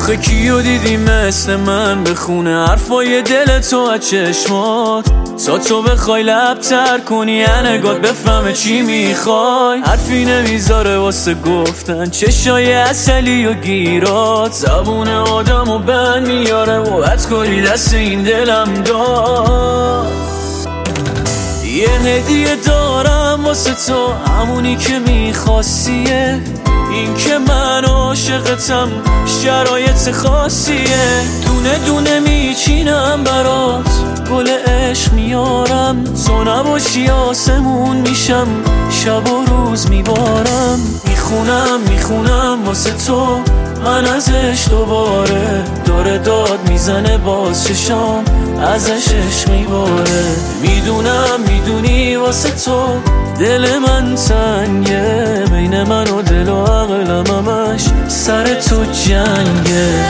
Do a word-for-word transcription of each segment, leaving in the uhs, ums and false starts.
آخه کیو دیدی مثل من بخونه حرفای دل تو از چشمات، تا تو بخوای لب تر کنی یه نگات بفهمه چی میخوای. حرفی نمیذاره واسه گفتن چشای اصلی و گیرات، زبون آدم و بند میاره و حد کاری دست این دلم داد. یه هدیه دارم واسه تو، همونی که میخواستیه، این که من عاشقتم شرایط خاصیه. دونه دونه میچینم برات، گل عشق میارم، تو نباشی آسمون میشم، شب و روز میبارم. میخونم میخونم واسه تو من ازش دوباره، داره داد میزنه باز چشام ازش عشق میباره. میدونم میدونی واسه تو دل من تنگه، بین من و دل و عقلم همش سر تو جنگه.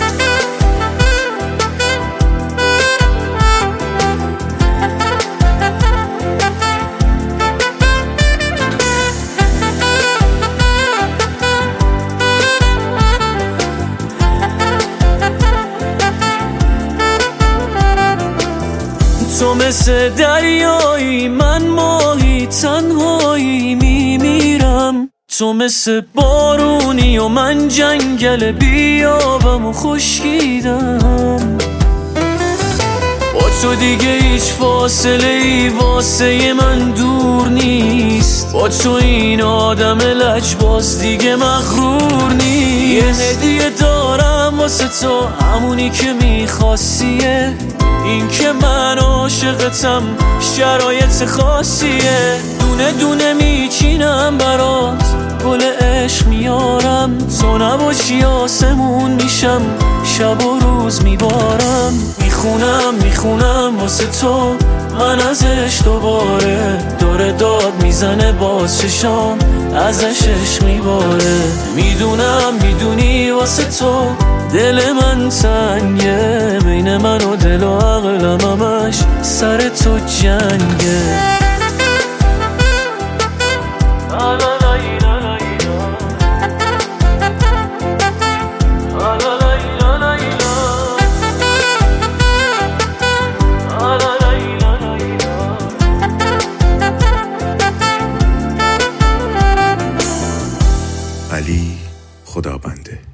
تو مثل دریایی من ماهی، تنهایی میمیرم. تو مثل بارونی و من جنگل بیابم و خشکیدم. با تو دیگه هیچ فاصله ای واسه من دور نیست، با تو این آدم لجباز دیگه مغرور نیست. یه هدیه دارم واسه تو، همونی که میخواستیه، این که من عاشقتم شرایط خاصیه. دونه دونه میچینم برات، گل عشق میارم، تو نباشی آسمون میشم، شب و روز میبارم. میخونم میخونم واسه تو من ازش دوباره، داره داد میزنه باز چشام ازش عشق میباره. میدونم میدونی واسه تو دل من تنگه، بین من و دل و عقلم همش سر تو جنگه. علی خدابنده.